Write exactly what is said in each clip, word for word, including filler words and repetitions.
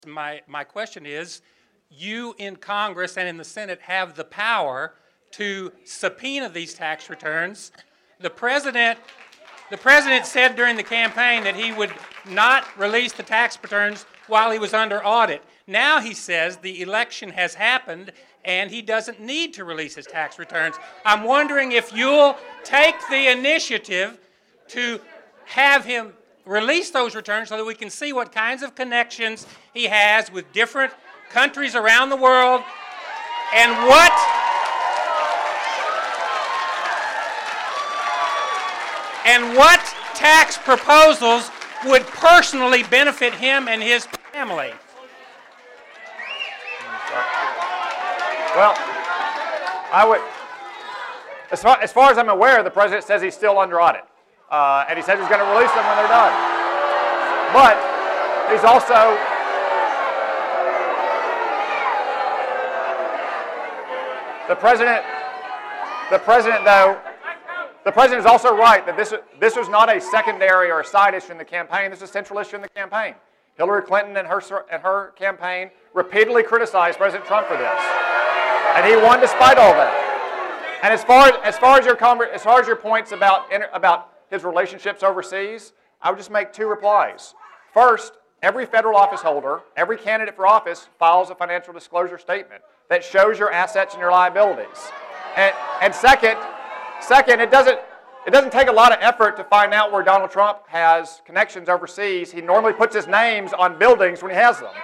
My, my question is, you in Congress and in the Senate have the power to subpoena these tax returns. The president, the president said during the campaign that he would not release the tax returns while he was under audit. Now he says the election has happened and he doesn't need to release his tax returns. I'm wondering if you'll take the initiative to have him release those returns so that we can see what kinds of connections he has with different countries around the world and what and what tax proposals would personally benefit him and his family. Well, I would, as far, as far as I'm aware, the president says he's still under audit. Uh, and he says he's going to release them when they're done. But he's also, the president, the president though, the president is also right that this, this was not a secondary or a side issue in the campaign. This is a central issue in the campaign. Hillary Clinton and her, and her campaign repeatedly criticized President Trump for this. And he won despite all that. And as far as, as, far as, your, as, far as your points about, about his relationships overseas, I would just make two replies. First, every federal office holder, every candidate for office files a financial disclosure statement that shows your assets and your liabilities. And, and second, second, it doesn't, it doesn't take a lot of effort to find out where Donald Trump has connections overseas. He normally puts his names on buildings when he has them.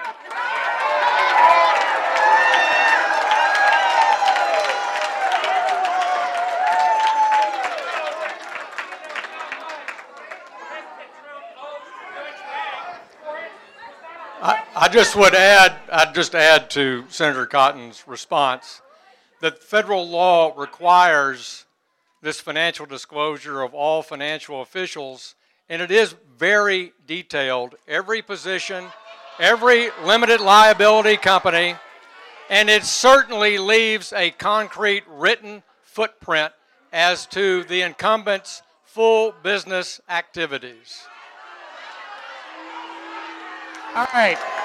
I, I just would add, I'd just add to Senator Cotton's response that federal law requires this financial disclosure of all financial officials, and it is very detailed. Every position, every limited liability company, and it certainly leaves a concrete written footprint as to the incumbent's full business activities. All right.